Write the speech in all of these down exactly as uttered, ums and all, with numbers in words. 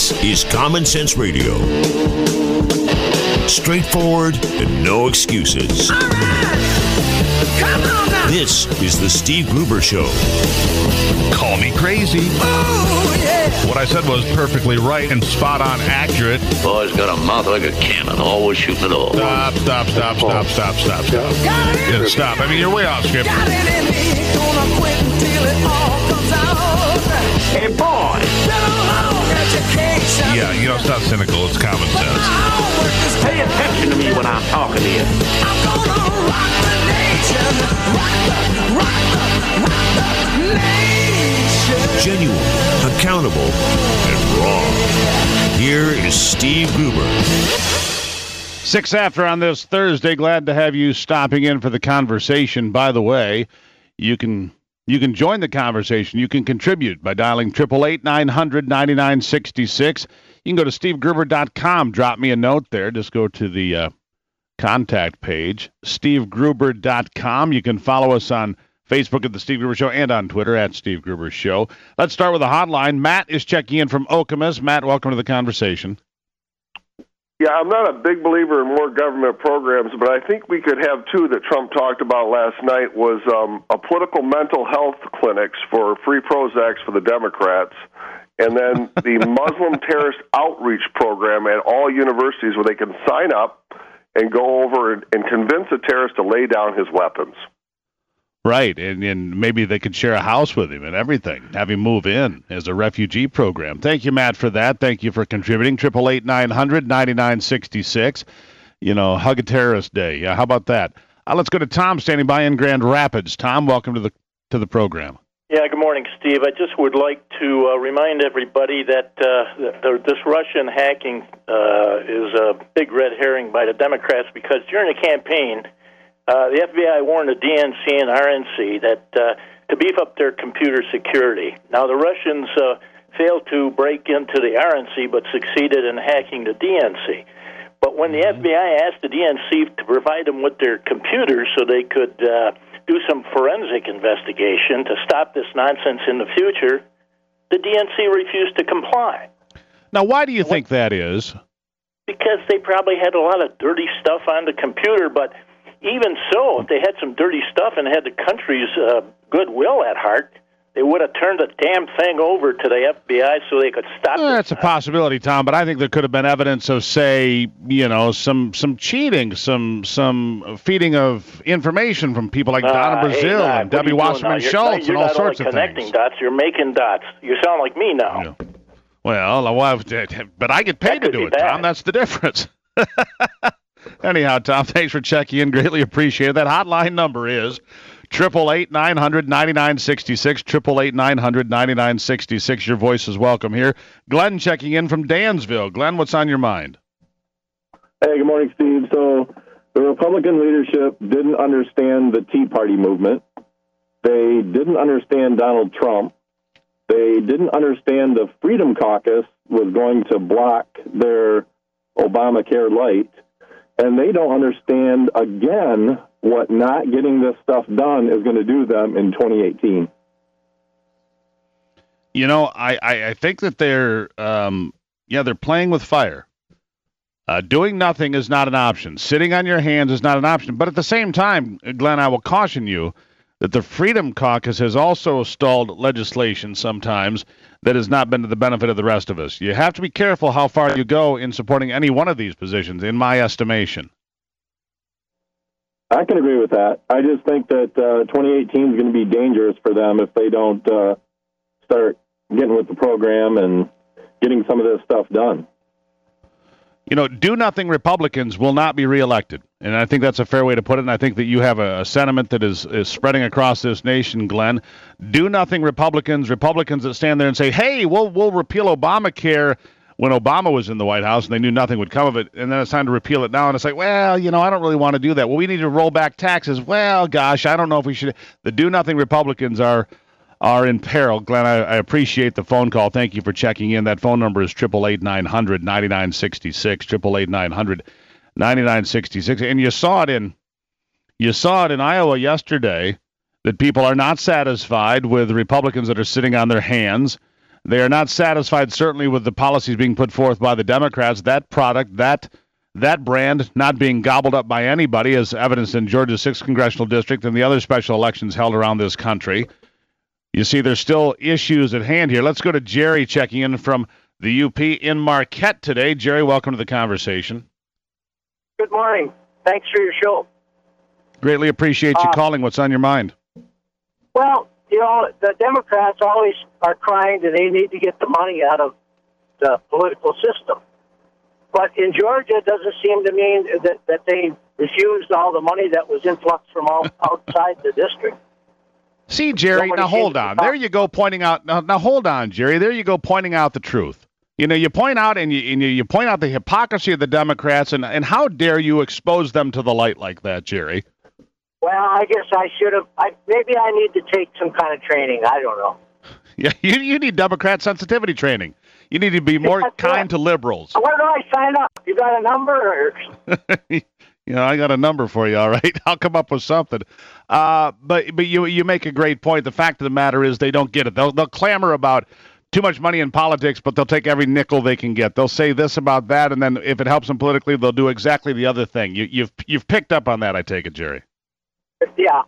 This is Common Sense Radio. Straightforward and no excuses. All right. Come on now. This is the Steve Gruber Show. Call me crazy. Oh, yeah. What I said was perfectly right and spot on accurate. Boy's got a mouth like a cannon, always shooting it all. Stop, stop, stop, stop, stop, stop, stop. Got it in Yeah, stop. I mean, you're way off script. Got it in me. Gonna quit until it all comes out. Hey, boy. Been a long education. Yeah, you know, it's not cynical. It's common But sense. my homework is Pay attention to me when I'm talking to you. I'm gonna rock the nation. Rock the, rock the, rock the nation. Genuine, accountable, and raw. Here is Steve Gruber. Six after on this Thursday. Glad to have you stopping in for the conversation. By the way, you can you can join the conversation. You can contribute by dialing eight eight eight, nine hundred, ninety-nine sixty-six. You can go to steve gruber dot com. Drop me a note there. Just go to the uh, contact page, steve gruber dot com. You can follow us on Facebook at The Steve Gruber Show and on Twitter at Steve Gruber Show. Let's start with the hotline. Matt is checking in from Okemos. Matt, welcome to the conversation. Yeah, I'm not a big believer in more government programs, but I think we could have two that Trump talked about last night was um, a political mental health clinics for free Prozacs for the Democrats, and then the Muslim terrorist outreach program at all universities where they can sign up and go over and, and convince a terrorist to lay down his weapons. Right, and, and maybe they could share a house with him and everything, have him move in as a refugee program. Thank you, Matt, for that. Thank you for contributing. eight eight eight, nine hundred, ninety-nine sixty-six. You know, hug a terrorist day. Yeah, how about that? Uh, let's go to Tom standing by in Grand Rapids. Tom, welcome to the to the program. Yeah, good morning, Steve. I just would like to uh, remind everybody that uh, the, this Russian hacking uh, is a big red herring by the Democrats because during the campaign, Uh, the F B I warned the D N C and R N C that uh, to beef up their computer security. Now, the Russians uh, failed to break into the R N C but succeeded in hacking the D N C. But when the mm-hmm. F B I asked the D N C to provide them with their computers so they could uh, do some forensic investigation to stop this nonsense in the future, the D N C refused to comply. Now, why do you think that is? Because they probably had a lot of dirty stuff on the computer, but even so, if they had some dirty stuff and had the country's uh, goodwill at heart, they would have turned the damn thing over to the F B I so they could stop it. That's a possibility, Tom, but I think there could have been evidence of, say, you know, some some cheating, some some feeding of information from people like uh, Donna Brazil hey, and Debbie Wasserman Schultz and all sorts of things. You're not only connecting dots, you're making dots. You sound like me now. Yeah. Well, well, but I get paid to do it, bad. Tom. That's the difference. Anyhow, Tom, thanks for checking in. Greatly appreciated. That hotline number is eight eight eight, nine hundred, ninety-nine sixty-six, eight eight eight, nine hundred, ninety-nine sixty-six. Your voice is welcome here. Glenn checking in from Dansville. Glenn, what's on your mind? Hey, good morning, Steve. So the Republican leadership didn't understand the Tea Party movement. They didn't understand Donald Trump. They didn't understand the Freedom Caucus was going to block their Obamacare light. And they don't understand, again, what not getting this stuff done is going to do them in twenty eighteen. You know, I, I, I think that they're, um, yeah, they're playing with fire. Uh, doing nothing is not an option. Sitting on your hands is not an option. But at the same time, Glenn, I will caution you that the Freedom Caucus has also stalled legislation sometimes that has not been to the benefit of the rest of us. You have to be careful how far you go in supporting any one of these positions, in my estimation. I can agree with that. I just think that uh, twenty eighteen is going to be dangerous for them if they don't uh, start getting with the program and getting some of this stuff done. You know, do-nothing Republicans will not be reelected. And I think that's a fair way to put it, and I think that you have a, a sentiment that is, is spreading across this nation, Glenn. Do-nothing Republicans, Republicans that stand there and say, hey, we'll, we'll repeal Obamacare when Obama was in the White House, and they knew nothing would come of it, and then it's time to repeal it now, and it's like, well, you know, I don't really want to do that. Well, we need to roll back taxes. Well, gosh, I don't know if we should. The do-nothing Republicans are are in peril. Glenn, I, I appreciate the phone call. Thank you for checking in. That phone number is eight eight eight, nine hundred, ninety-nine sixty-six, eight eight eight, nine hundred, ninety-nine sixty-six. And you saw it in you saw it in Iowa yesterday that people are not satisfied with Republicans that are sitting on their hands. They are not satisfied, certainly, with the policies being put forth by the Democrats. That product, that that brand, not being gobbled up by anybody, as evidenced in Georgia's sixth Congressional District and the other special elections held around this country. You see, there's still issues at hand here. Let's go to Jerry checking in from the U P in Marquette today. Jerry, welcome to the conversation. Good morning. Thanks for your show. Greatly appreciate you uh, calling. What's on your mind? Well, you know, the Democrats always are crying that they need to get the money out of the political system. But in Georgia, it doesn't seem to mean that, that they refused all the money that was influxed from all outside the district. See, Jerry, Nobody now hold on. There you go pointing out. Now, now hold on, Jerry. There you go pointing out the truth. You know, you point out and you and you, you point out the hypocrisy of the Democrats, and, and how dare you expose them to the light like that, Jerry? Well, I guess I should have. I, maybe I need to take some kind of training. I don't know. Yeah, you you need Democrat sensitivity training. You need to be more That's kind right. to liberals. Where do I sign up? You got a number? Or... You know, I got a number for you, all right? I'll come up with something. Uh, but but you you make a great point. The fact of the matter is they don't get it. They'll, they'll clamor about too much money in politics, but they'll take every nickel they can get. They'll say this about that, and then if it helps them politically, they'll do exactly the other thing. You, you've you've picked up on that, I take it, Jerry. Yeah.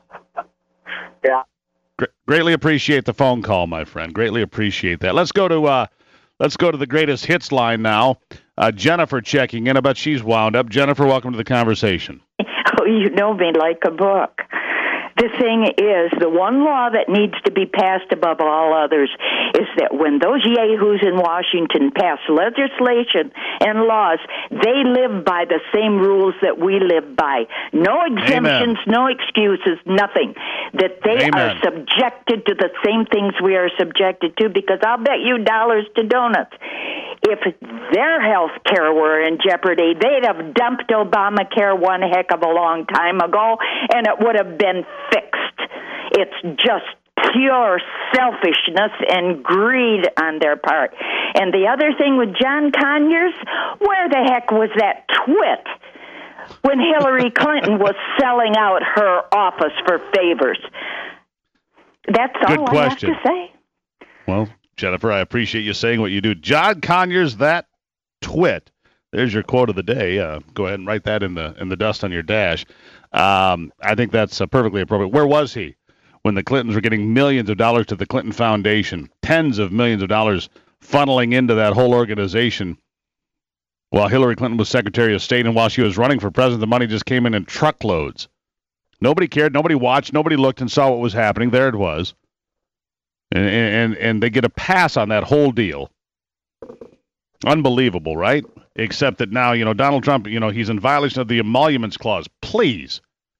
Yeah. Gr- greatly appreciate the phone call, my friend. Greatly appreciate that. Let's go to uh, let's go to the greatest hits line now. Uh, Jennifer checking in. I bet she's wound up. Jennifer, welcome to the conversation. Oh, you know me like a book. The thing is, the one law that needs to be passed above all others is that when those yahoos in Washington pass legislation and laws, they live by the same rules that we live by. No exemptions, Amen. no excuses, nothing. That they Amen. are subjected to the same things we are subjected to, because I'll bet you dollars to donuts. If their health care were in jeopardy, they'd have dumped Obamacare one heck of a long time ago, and it would have been fixed. It's just pure selfishness and greed on their part. And the other thing with John Conyers, where the heck was that twit when Hillary Clinton was selling out her office for favors? That's Good all question. I have to say. Well, Jennifer, I appreciate you saying what you do. John Conyers, that twit. There's your quote of the day. Uh, go ahead and write that in the in the dust on your dash. Um, I think that's uh, perfectly appropriate. Where was he when the Clintons were getting millions of dollars to the Clinton Foundation, tens of millions of dollars funneling into that whole organization while Hillary Clinton was Secretary of State, and while she was running for president, the money just came in in truckloads. Nobody cared. Nobody watched. Nobody looked and saw what was happening. There it was. And, and, and they get a pass on that whole deal. Unbelievable, right? Except that now, you know, Donald Trump, you know, he's in violation of the emoluments clause. Please.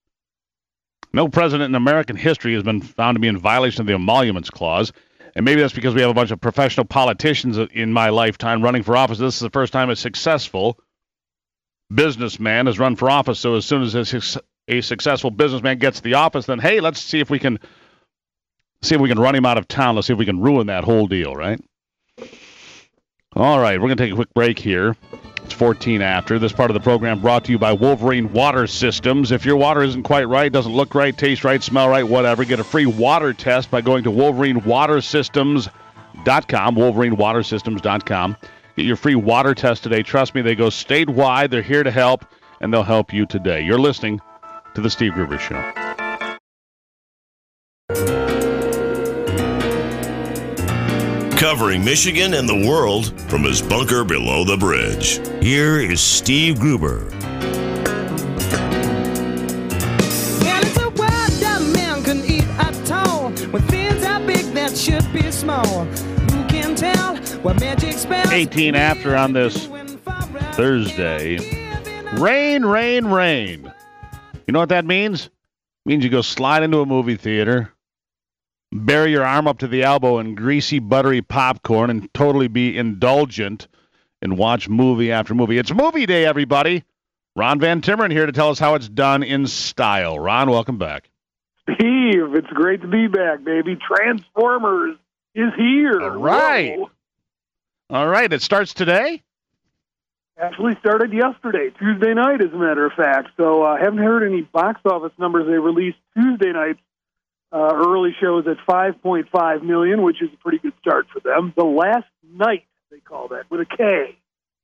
No president in American history has been found to be in violation of the emoluments clause. And maybe that's because we have a bunch of professional politicians in my lifetime running for office. This is the first time a successful businessman has run for office. So as soon as a, a successful businessman gets the office, then, hey, let's see if we can see if we can run him out of town. Let's see if we can ruin that whole deal, right? All right, we're going to take a quick break here. It's fourteen after. This part of the program brought to you by Wolverine Water Systems. If your water isn't quite right, doesn't look right, taste right, smell right, whatever, get a free water test by going to Wolverine Water Systems dot com, Wolverine Water Systems dot com. Get your free water test today. Trust me, they go statewide. They're here to help, and they'll help you today. You're listening to The Steve Gruber Show. Covering Michigan and the world from his bunker below the bridge. Here is Steve Gruber. Well, it's a world that man can eat at all. When things are big that should be small. Who can tell what magic spells? eighteen after on this Thursday. Rain, rain, rain. You know what that means? It means you go slide into a movie theater, bury your arm up to the elbow in greasy, buttery popcorn, and totally be indulgent and watch movie after movie. It's movie day, everybody. Ron Van Timmeren here to tell us how it's done in style. Ron, welcome back. Steve, it's great to be back, baby. Transformers is here. All right. Whoa. All right. It starts today? Actually started yesterday, Tuesday night, as a matter of fact. So I uh, haven't heard any box office numbers. They released Tuesday night. Uh, early shows at five point five million dollars, which is a pretty good start for them. The Last Night, they call that, with a K.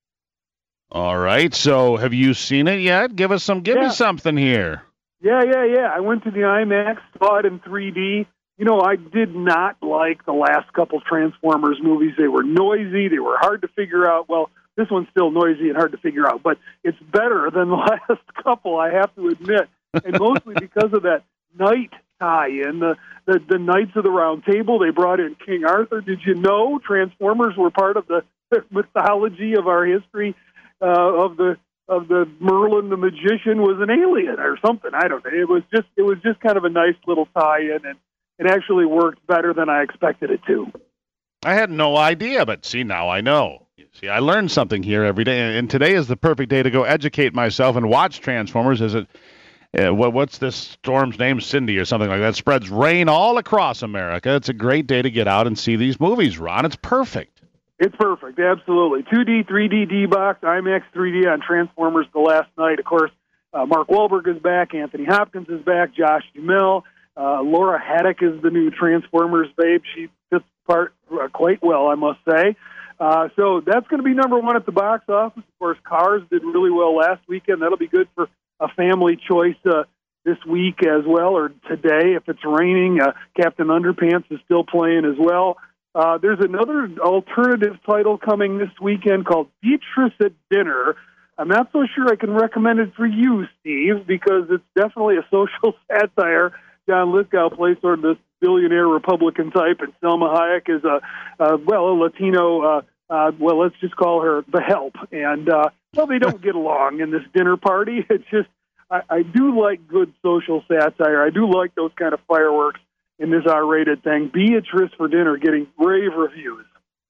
All right. So have you seen it yet? Give us some. Give Yeah. me something here. Yeah, yeah, yeah. I went to the IMAX, saw it in three D. You know, I did not like the last couple Transformers movies. They were noisy. They were hard to figure out. Well, this one's still noisy and hard to figure out, but it's better than the last couple, I have to admit, and mostly because of that night tie-in, the, the the Knights of the Round Table. They brought in King Arthur. Did you know Transformers were part of the mythology of our history? Uh, of the of the Merlin the magician was an alien or something. I don't know. It was just it was just kind of a nice little tie-in, and it actually worked better than I expected it to. I had no idea, but see, now I know. See, I learned something here every day, and today is the perfect day to go educate myself and watch Transformers. Is it? Uh, what, what's this storm's name? Cindy or something like that. Spreads rain all across America. It's a great day to get out and see these movies, Ron. It's perfect. It's perfect, absolutely. two D, three D, D-Box, IMAX three D on Transformers The Last Night. Of course, uh, Mark Wahlberg is back, Anthony Hopkins is back, Josh Duhamel, uh, Laura Haddock is the new Transformers babe. She fits the part uh, quite well, I must say. Uh, so that's going to be number one at the box office. Of course, Cars did really well last weekend. That'll be good for a family choice uh, this week as well, or today if it's raining. Uh, Captain Underpants is still playing as well. Uh, there's another alternative title coming this weekend called Beatrice at Dinner. I'm not so sure I can recommend it for you, Steve, because it's definitely a social satire. John Lithgow plays sort of this billionaire Republican type, and Selma Hayek is a, uh, well, a Latino, uh, uh, well, let's just call her the help. And, uh, well, they don't get along in this dinner party. It's just, I, I do like good social satire. I do like those kind of fireworks in this R-rated thing. Beatrice for Dinner getting rave reviews.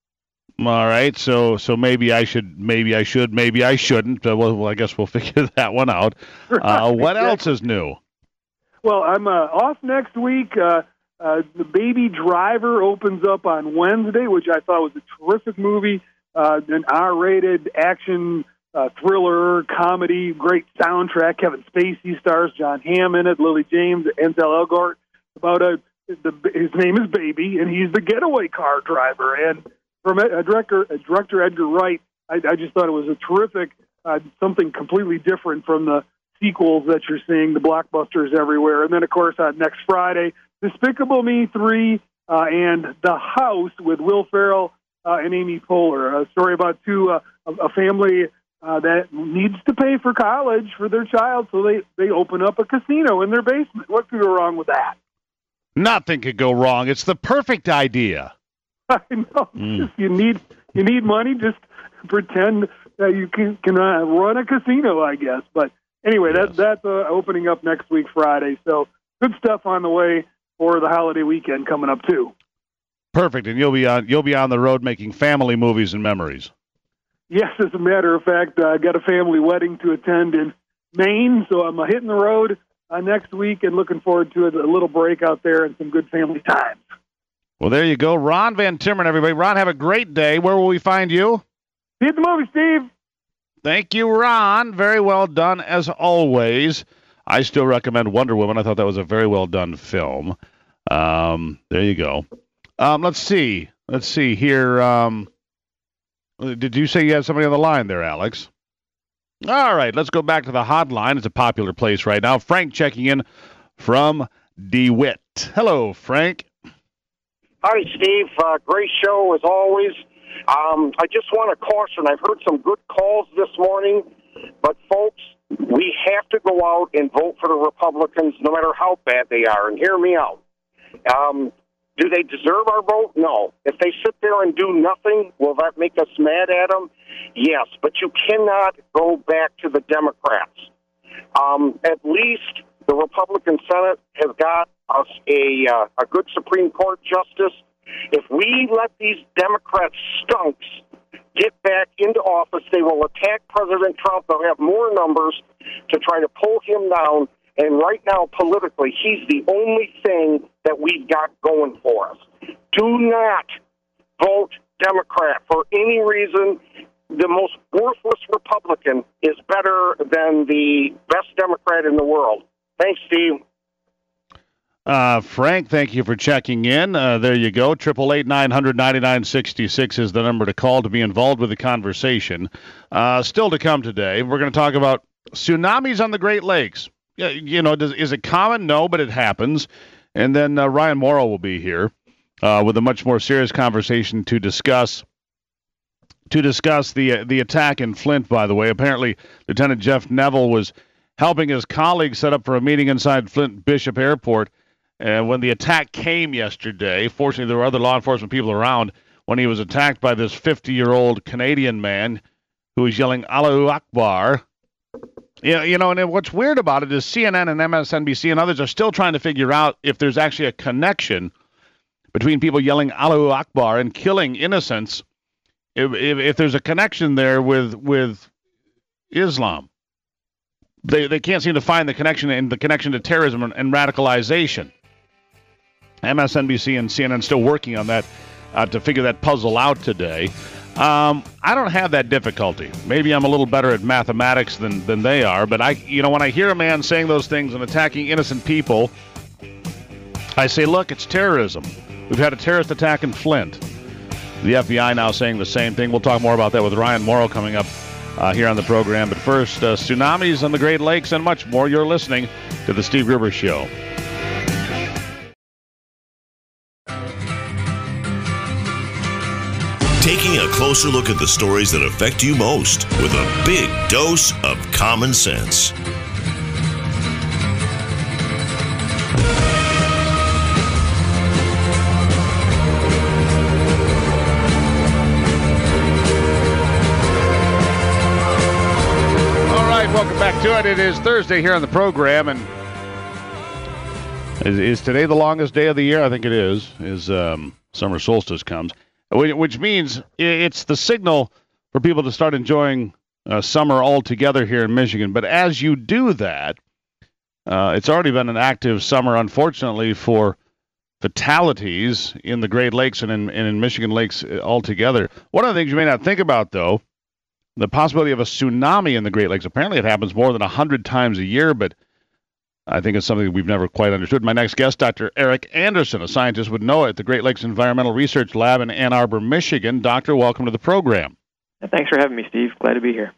All right, so so maybe I should, maybe I should, maybe I shouldn't. Uh, well, well, I guess we'll figure that one out. Uh, what Exactly. else is new? Well, I'm uh, off next week. Uh, uh, the Baby Driver opens up on Wednesday, which I thought was a terrific movie. Uh, an R-rated action uh, thriller comedy, great soundtrack. Kevin Spacey stars, John Hamm in it, Lily James, Ansel Elgort. About a The, his name is Baby, and he's the getaway car driver. And from a, a director, a director Edgar Wright, I, I just thought it was a terrific, uh, something completely different from the sequels that you're seeing, the blockbusters everywhere. And then, of course, on next Friday, Despicable Me three uh, and The House with Will Ferrell uh, and Amy Poehler, a story about two uh, a, a family uh, that needs to pay for college for their child, so they, they open up a casino in their basement. What could go wrong with that? Nothing could go wrong. It's the perfect idea. I know. Mm. Just, you need you need money. Just pretend that you can can uh, run a casino, I guess. But anyway, Yes. that that's uh, opening up next week, Friday. So good stuff on the way for the holiday weekend coming up too. Perfect, and you'll be on you'll be on the road making family movies and memories. Yes, as a matter of fact, uh, I got a family wedding to attend in Maine, so I'm uh, hitting the road uh, next week and looking forward to a, a little break out there and some good family times. Well, there you go, Ron Van Timmeren, everybody. Ron, have a great day. Where will we find you? See you at the movie, Steve. Thank you, Ron. Very well done, as always. I still recommend Wonder Woman. I thought that was a very well done film. Um, there you go. Um, let's see. Let's see here. Um, did you say you had somebody on the line there, Alex? All right, let's go back to the hotline. It's a popular place right now. Frank checking in from DeWitt. Hello, Frank. Hi, Steve. Uh, great show as always. Um, I just want to caution, I've heard some good calls this morning, but folks, we have to go out and vote for the Republicans no matter how bad they are, and hear me out. Um, do they deserve our vote? No. If they sit there and do nothing, will that make us mad at them? Yes, but you cannot go back to the Democrats. Um, at least the Republican Senate has got us a, uh, a good Supreme Court justice. If we let these Democrat skunks get back into office, they will attack President Trump. They'll have more numbers to try to pull him down. And right now, politically, he's the only thing that we've got going for us. Do not vote Democrat for any reason. The most worthless Republican is better than the best Democrat in the world. Thanks, Steve. Uh, Frank, thank you for checking in. Uh, there you go. Triple eight nine hundred ninety nine sixty six is the number to call to be involved with the conversation. Uh, still to come today, we're going to talk about tsunamis on the Great Lakes. Yeah, you know, does, is it common? No, but it happens. And then uh, Ryan Morrow will be here uh, with a much more serious conversation to discuss to discuss the uh, the attack in Flint. By the way, apparently Lieutenant Jeff Neville was helping his colleagues set up for a meeting inside Flint Bishop Airport. And when the attack came yesterday, fortunately there were other law enforcement people around when he was attacked by this fifty-year-old Canadian man who was yelling Allahu Akbar. Yeah, you know, and what's weird about it is C N N and M S N B C and others are still trying to figure out if there's actually a connection between people yelling Allahu Akbar and killing innocents, if, if, if there's a connection there with with Islam. They they can't seem to find the connection and the connection to terrorism and, and radicalization. M S N B C and C N N still working on that uh, to figure that puzzle out today. Um, I don't have that difficulty. Maybe I'm a little better at mathematics than, than they are, but I, you know, when I hear a man saying those things and attacking innocent people, I say, look, it's terrorism. We've had a terrorist attack in Flint. The F B I now saying the same thing. We'll talk more about that with Ryan Morrow coming up uh, here on the program. But first, uh, tsunamis on the Great Lakes and much more. You're listening to The Steve Gruber Show. Taking a closer look at the stories that affect you most with a big dose of common sense. All right, welcome back to it. It is Thursday here on the program, and is, is today the longest day of the year? I think it is, is um, summer solstice comes. Which means it's the signal for people to start enjoying uh, summer altogether here in Michigan. But as you do that, uh, it's already been an active summer, unfortunately, for fatalities in the Great Lakes and in, and in Michigan lakes altogether. One of the things you may not think about, though, the possibility of a tsunami in the Great Lakes. Apparently it happens more than one hundred times a year, but I think it's something we've never quite understood. My next guest, Doctor Eric Anderson, a scientist with NOAA at the Great Lakes Environmental Research Lab in Ann Arbor, Michigan. Doctor, welcome to the program. Thanks for having me, Steve. Glad to be here.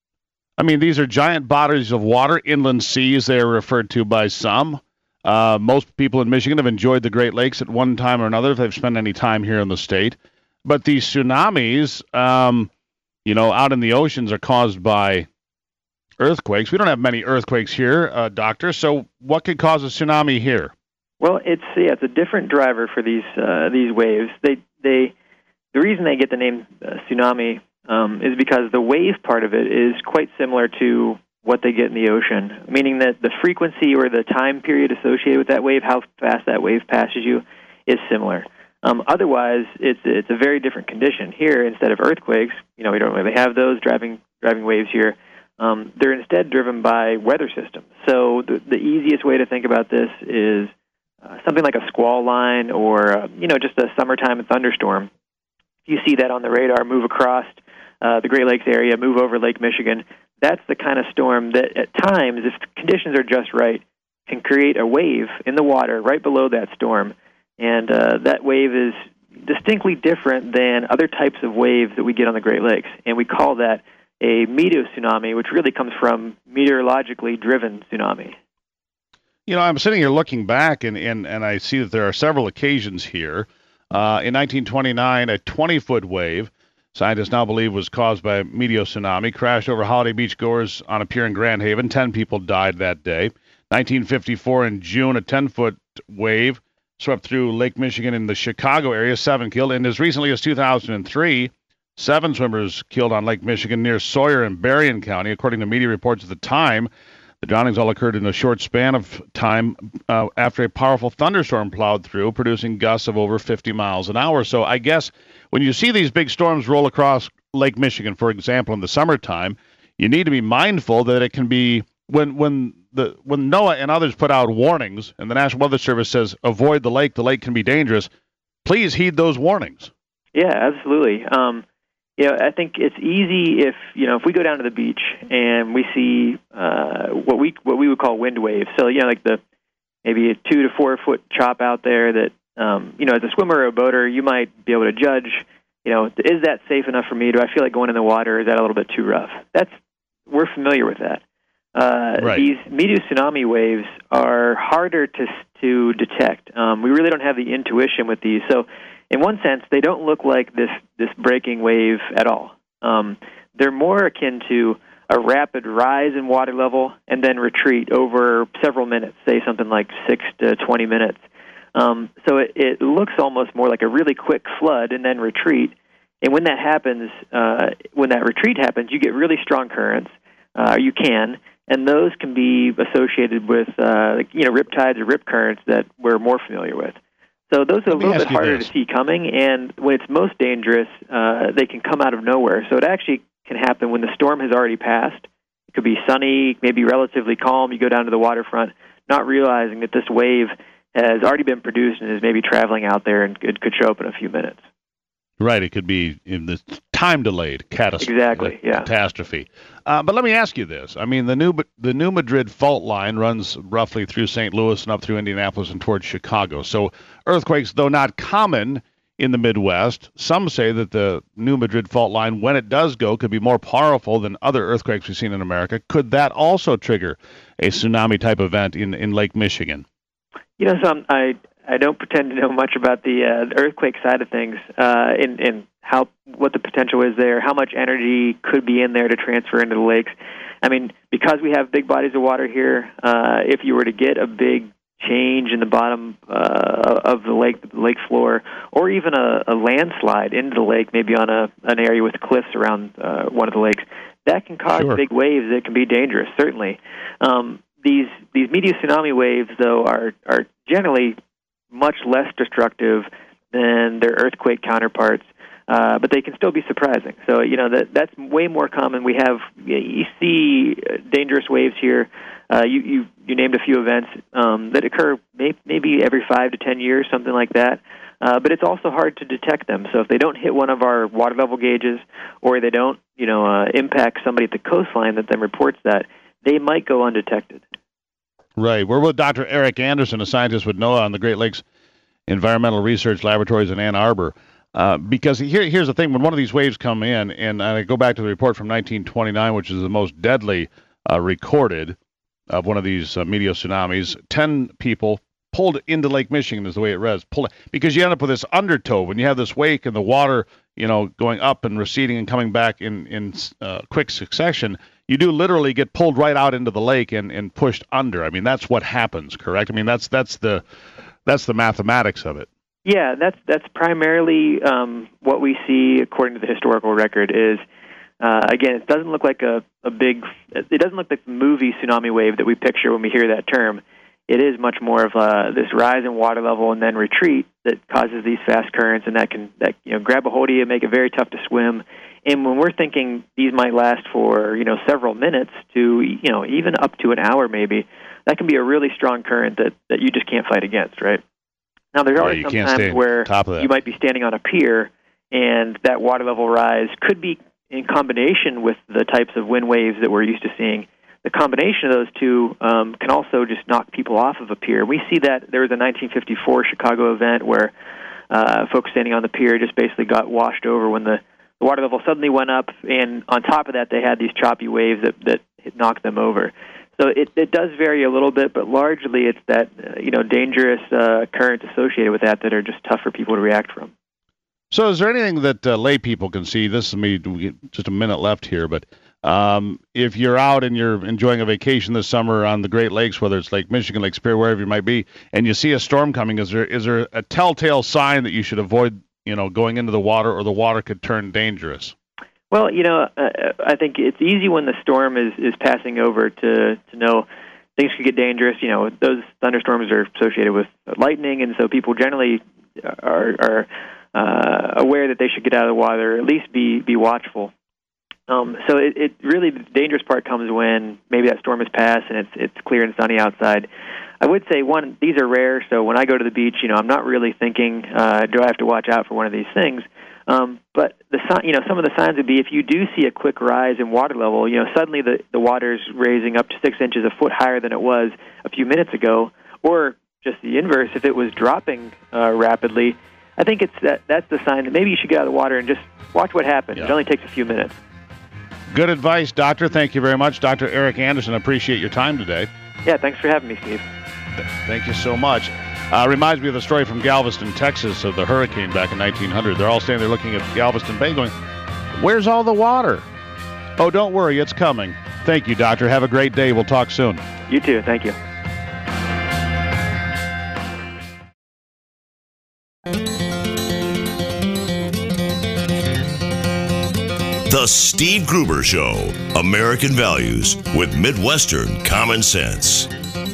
I mean, these are giant bodies of water, inland seas, they are referred to by some. Uh, most people in Michigan have enjoyed the Great Lakes at one time or another if they've spent any time here in the state. But these tsunamis, um, you know, out in the oceans are caused by earthquakes. We don't have many earthquakes here, uh, Doctor. So what could cause a tsunami here? Well, it's yeah, it's a different driver for these uh, these waves. They they the reason they get the name uh, tsunami um, is because the wave part of it is quite similar to what they get in the ocean, meaning that the frequency or the time period associated with that wave, how fast that wave passes you, is similar. Um, otherwise, it's it's a very different condition. Here, instead of earthquakes, you know, we don't really have those driving driving waves here. Um, they're instead driven by weather systems. So the, the easiest way to think about this is uh, something like a squall line or, uh, you know, just a summertime thunderstorm. You see that on the radar move across uh, the Great Lakes area, move over Lake Michigan. That's the kind of storm that at times, if conditions are just right, can create a wave in the water right below that storm. And uh, that wave is distinctly different than other types of waves that we get on the Great Lakes. And we call that a meteotsunami, which really comes from meteorologically driven tsunami. You know, I'm sitting here looking back, and, and, and I see that there are several occasions here. Uh, in nineteen twenty-nine, a twenty-foot wave, scientists now believe was caused by a meteotsunami, crashed over Holiday Beach goers on a pier in Grand Haven. Ten people died that day. nineteen fifty-four, in June, a ten-foot wave swept through Lake Michigan in the Chicago area, seven killed. And as recently as two thousand three, seven swimmers killed on Lake Michigan near Sawyer in Berrien County. According to media reports at the time, the drownings all occurred in a short span of time uh, after a powerful thunderstorm plowed through, producing gusts of over fifty miles an hour. So I guess when you see these big storms roll across Lake Michigan, for example, in the summertime, you need to be mindful that it can be, when when the when NOAA and others put out warnings and the National Weather Service says, avoid the lake, the lake can be dangerous, please heed those warnings. Yeah, absolutely. Um, you know, I think it's easy if, you know, if we go down to the beach and we see uh, what we what we would call wind waves. So, you know, like the maybe a two to four foot chop out there that, um, you know, as a swimmer or a boater, you might be able to judge, you know, is that safe enough for me? Do I feel like going in the water? Is that a little bit too rough? That's, we're familiar with that. Uh, right. These medium tsunami waves are harder to to detect. Um, we really don't have the intuition with these. So, in one sense, they don't look like this this breaking wave at all. Um, they're more akin to a rapid rise in water level and then retreat over several minutes, say something like six to twenty minutes. Um, so it, it looks almost more like a really quick flood and then retreat. And when that happens, uh, when that retreat happens, you get really strong currents. Uh, you can. And those can be associated with, uh, you know, rip tides or rip currents that we're more familiar with. So those are a little bit harder to see coming, and when it's most dangerous, uh, they can come out of nowhere. So it actually can happen when the storm has already passed. It could be sunny, maybe relatively calm. You go down to the waterfront, not realizing that this wave has already been produced and is maybe traveling out there, and it could show up in a few minutes. Right, it could be in the time-delayed catastrophe. Exactly, yeah. Catastrophe. Uh, but let me ask you this. I mean, the New the New Madrid fault line runs roughly through Saint Louis and up through Indianapolis and towards Chicago. So earthquakes, though not common in the Midwest, some say that the New Madrid fault line, when it does go, could be more powerful than other earthquakes we've seen in America. Could that also trigger a tsunami-type event in, in Lake Michigan? You know, some I... I don't pretend to know much about the, uh, the earthquake side of things, uh, in, in how what the potential is there, how much energy could be in there to transfer into the lakes. I mean, because we have big bodies of water here, uh, if you were to get a big change in the bottom uh, of the lake, the lake floor, or even a, a landslide into the lake, maybe on a an area with cliffs around uh, one of the lakes, that can cause Sure. big waves that can be dangerous, certainly. Um, these these medium tsunami waves, though, are are generally much less destructive than their earthquake counterparts, uh, but they can still be surprising. So, you know, that that's way more common. We have, you see dangerous waves here. Uh, you, you, you named a few events um, that occur may, maybe every five to ten years, something like that. Uh, but it's also hard to detect them. So if they don't hit one of our water level gauges, or they don't, you know, uh, impact somebody at the coastline that then reports that, they might go undetected. Right. We're with Doctor Eric Anderson, a scientist with NOAA on the Great Lakes Environmental Research Laboratories in Ann Arbor. Uh, because here, here's the thing. When one of these waves come in, and I go back to the report from nineteen twenty-nine, which is the most deadly uh, recorded of one of these uh, medio tsunamis, ten people pulled into Lake Michigan is the way it reads. Pulled, because you end up with this undertow. When you have this wake and the water, you know, going up and receding and coming back in, in uh, quick succession, you do literally get pulled right out into the lake and, and pushed under. I mean, that's what happens, correct? I mean, that's that's the that's the mathematics of it. Yeah, that's that's primarily um, what we see according to the historical record. Is uh, again, it doesn't look like a, a big. It doesn't look like the movie tsunami wave that we picture when we hear that term. It is much more of uh, this rise in water level and then retreat that causes these fast currents, and that can that you know grab a hold of you, make it very tough to swim. And when we're thinking these might last for, you know, several minutes to, you know, even up to an hour maybe, that can be a really strong current that, that you just can't fight against, right? Now, there are yeah, some times where you might be standing on a pier and that water level rise could be in combination with the types of wind waves that we're used to seeing. The combination of those two um, can also just knock people off of a pier. We see that there was a nineteen fifty-four Chicago event where uh, folks standing on the pier just basically got washed over when the The water level suddenly went up, and on top of that, they had these choppy waves that, that knocked them over. So it, it does vary a little bit, but largely it's that uh, you know dangerous uh, currents associated with that that are just tough for people to react from. So is there anything that uh, lay people can see? This is me, just a minute left here, but um, if you're out and you're enjoying a vacation this summer on the Great Lakes, whether it's Lake Michigan, Lake Superior, wherever you might be, and you see a storm coming, is there is there a telltale sign that you should avoid, you know, going into the water, or the water could turn dangerous? Well, you know, uh, I think it's easy when the storm is, is passing over to, to know things could get dangerous. You know, those thunderstorms are associated with lightning, and so people generally are, are uh, aware that they should get out of the water, or at least be, be watchful. Um, so it, it really, the dangerous part comes when maybe that storm has passed and it's it's clear and sunny outside. I would say, one, these are rare, so when I go to the beach, you know, I'm not really thinking, uh, do I have to watch out for one of these things? Um, but the you know, some of the signs would be if you do see a quick rise in water level, you know, suddenly the, the water's raising up to six inches, a foot higher than it was a few minutes ago, or just the inverse, if it was dropping uh, rapidly, I think it's that that's the sign that maybe you should get out of the water and just watch what happens. Yeah. It only takes a few minutes. Good advice, Doctor. Thank you very much. Doctor Eric Anderson, appreciate your time today. Yeah, thanks for having me, Steve. Thank you so much. Uh, reminds me of the story from Galveston, Texas, of the hurricane back in nineteen hundred. They're all standing there looking at Galveston Bay going, where's all the water? Oh, don't worry, it's coming. Thank you, Doctor. Have a great day. We'll talk soon. You too. Thank you. The Steve Gruber Show, American Values with Midwestern Common Sense.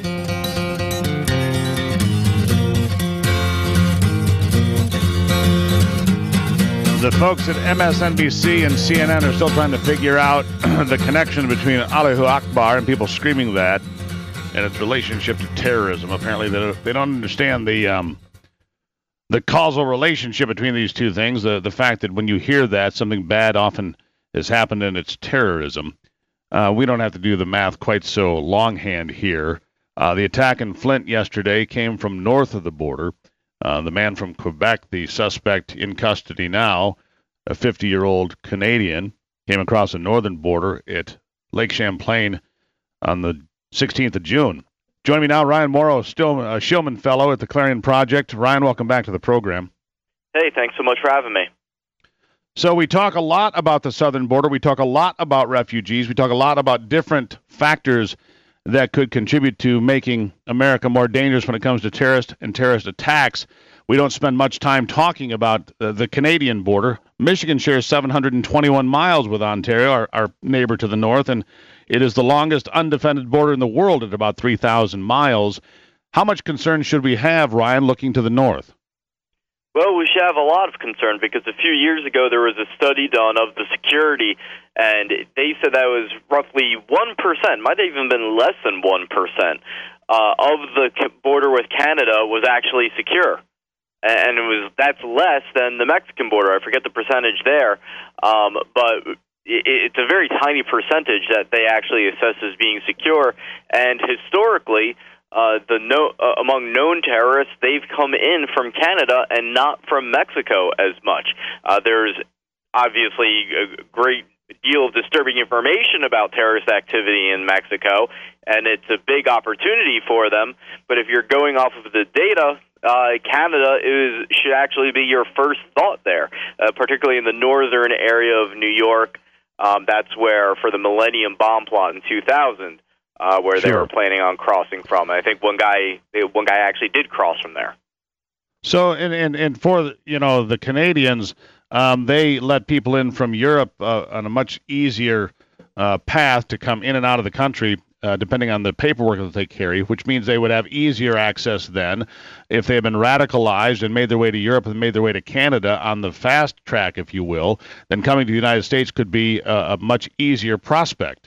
The folks at M S N B C and C N N are still trying to figure out the connection between Allahu Akbar and people screaming that and its relationship to terrorism. Apparently, they don't, they don't understand the um, the causal relationship between these two things. The the fact that when you hear that, something bad often has happened and it's terrorism. Uh, we don't have to do the math quite so longhand here. Uh, the attack in Flint yesterday came from north of the border. Uh, the man from Quebec, the suspect in custody now, a fifty-year-old Canadian, came across the northern border at Lake Champlain on the sixteenth of June. Joining me now, Ryan Morrow, still a Shillman Fellow at the Clarion Project. Ryan, welcome back to the program. Hey, thanks so much for having me. So we talk a lot about the southern border. We talk a lot about refugees. We talk a lot about different factors that could contribute to making America more dangerous when it comes to terrorist and terrorist attacks. We don't spend much time talking about uh, the Canadian border. Michigan shares seven hundred twenty-one miles with Ontario, our, our neighbor to the north, and it is the longest undefended border in the world at about three thousand miles. How much concern should we have, Ryan, looking to the north? Well, we should have a lot of concern because a few years ago there was a study done of the security, and they said that was roughly one percent, might have even been less than one percent, uh, of the border with Canada was actually secure. And it was that's less than the Mexican border. I forget the percentage there, um, but it, it's a very tiny percentage that they actually assess as being secure. And historically, Uh, the no, uh, among known terrorists, they've come in from Canada and not from Mexico as much. Uh, there's obviously a great deal of disturbing information about terrorist activity in Mexico, and it's a big opportunity for them. But if you're going off of the data, uh, Canada is should actually be your first thought there, uh, particularly in the northern area of New York. Um, that's where, for the Millennium Bomb Plot in two thousand, Uh, where they Sure. were planning on crossing from. I think one guy, one guy actually did cross from there. So, and and, and for you know the Canadians, um, they let people in from Europe uh, on a much easier uh, path to come in and out of the country, uh, depending on the paperwork that they carry, which means they would have easier access then if they had been radicalized and made their way to Europe and made their way to Canada on the fast track, if you will. Then coming to the United States could be a, a much easier prospect.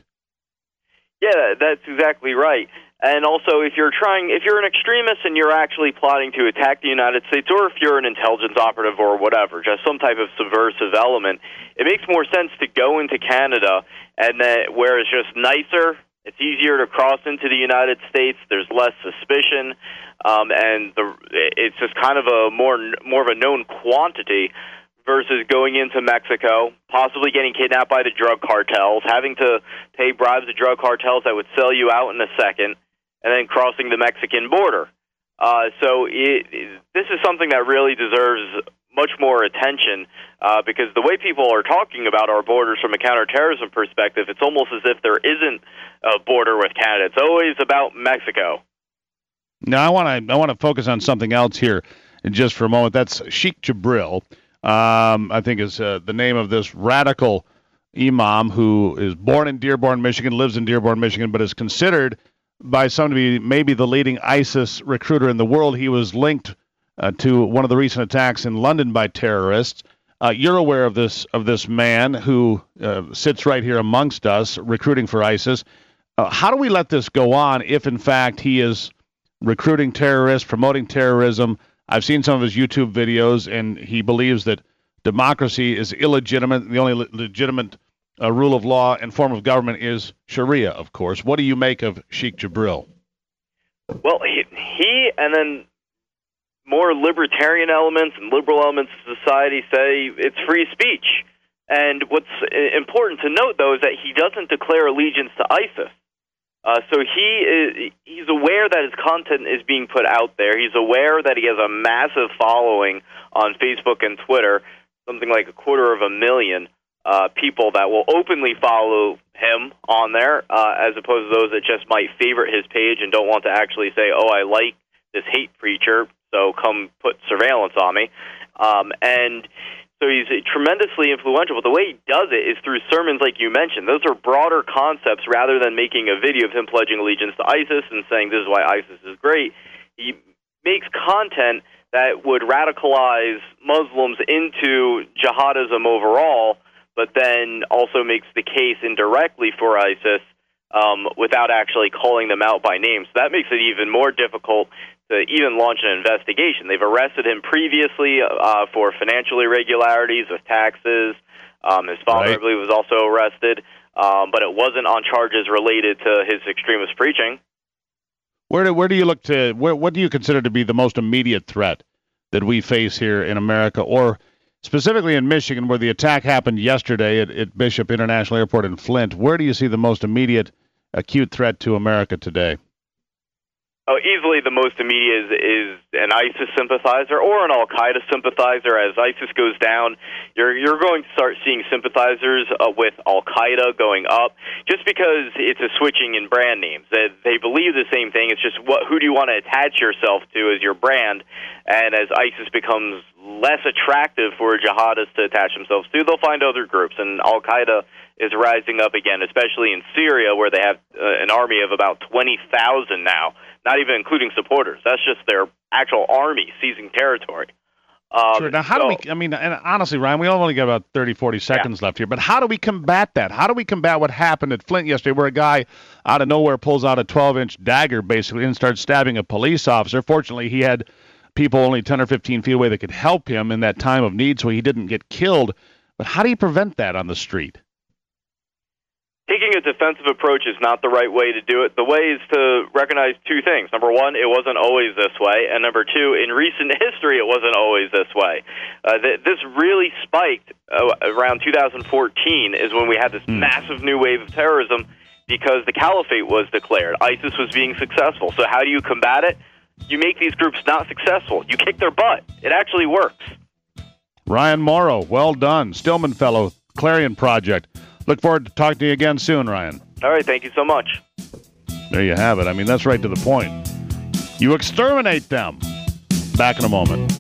Yeah, that's exactly right. And also, if you're trying, if you're an extremist and you're actually plotting to attack the United States, or if you're an intelligence operative or whatever, just some type of subversive element, it makes more sense to go into Canada, and that where it's just nicer, it's easier to cross into the United States. There's less suspicion, um, and the it's just kind of a more more of a known quantity. Versus going into Mexico, possibly getting kidnapped by the drug cartels, having to pay bribes to drug cartels that would sell you out in a second, and then crossing the Mexican border. Uh, so it, it, this is something that really deserves much more attention uh, because the way people are talking about our borders from a counterterrorism perspective, it's almost as if there isn't a border with Canada. It's always about Mexico. Now, I want to I want to focus on something else here just for a moment. That's Sheikh Jibril. Um, I think is uh, the name of this radical imam who is born in Dearborn, Michigan, lives in Dearborn, Michigan, but is considered by some to be maybe the leading ISIS recruiter in the world. He was linked uh, to one of the recent attacks in London by terrorists. Uh, you're aware of this of this man who uh, sits right here amongst us, recruiting for ISIS. Uh, how do we let this go on if, in fact, he is recruiting terrorists, promoting terrorism? I've seen some of his YouTube videos, and he believes that democracy is illegitimate. The only le- legitimate uh, rule of law and form of government is Sharia, of course. What do you make of Sheikh Jibril? Well, he, he and then more libertarian elements and liberal elements of society say it's free speech. And what's important to note, though, is that he doesn't declare allegiance to ISIS. Uh, so he is, he's aware that his content is being put out there. He's aware that he has a massive following on Facebook and Twitter, something like a quarter of a million uh, people that will openly follow him on there, uh, as opposed to those that just might favorite his page and don't want to actually say, oh, I like this hate preacher, so come put surveillance on me. Um, and so he's tremendously influential, but the way he does it is through sermons like you mentioned. Those are broader concepts rather than making a video of him pledging allegiance to ISIS and saying this is why ISIS is great. He makes content that would radicalize Muslims into jihadism overall, but then also makes the case indirectly for ISIS um, without actually calling them out by name. So that makes it even more difficult to even launch an investigation. They've arrested him previously uh, for financial irregularities with taxes. Um, his father, right. I believe, was also arrested, um, but it wasn't on charges related to his extremist preaching. Where do, where do you look to, where, what do you consider to be the most immediate threat that we face here in America, or specifically in Michigan, where the attack happened yesterday at, at Bishop International Airport in Flint? Where do you see the most immediate acute threat to America today? Oh, easily the most immediate is, is an ISIS sympathizer or an Al-Qaeda sympathizer. As ISIS goes down, you're you're going to start seeing sympathizers uh, with Al-Qaeda going up, just because it's a switching in brand names. They, they believe the same thing. It's just what who do you want to attach yourself to as your brand? And as ISIS becomes less attractive for jihadists to attach themselves to, they'll find other groups. And Al-Qaeda is rising up again, especially in Syria, where they have uh, an army of about twenty thousand now. Not even including supporters. That's just their actual army seizing territory. Um, sure. Now, how so, do we, I mean, and honestly, Ryan, we only got about thirty, forty seconds yeah. left here, but how do we combat that? How do we combat what happened at Flint yesterday, where a guy out of nowhere pulls out a twelve-inch dagger, basically, and starts stabbing a police officer? Fortunately, he had people only ten or fifteen feet away that could help him in that time of need, so he didn't get killed. But how do you prevent that on the street? Taking a defensive approach is not the right way to do it. The way is to recognize two things. Number one, it wasn't always this way. And number two, in recent history, it wasn't always this way. Uh, th- this really spiked uh, around two thousand fourteen is when we had this mm. massive new wave of terrorism because the caliphate was declared. ISIS was being successful. So how do you combat it? You make these groups not successful. You kick their butt. It actually works. Ryan Mauro, well done. Stillman Fellow, Clarion Project. Look forward to talking to you again soon, Ryan. All right, thank you so much. There you have it. I mean, that's right to the point. You exterminate them. Back in a moment.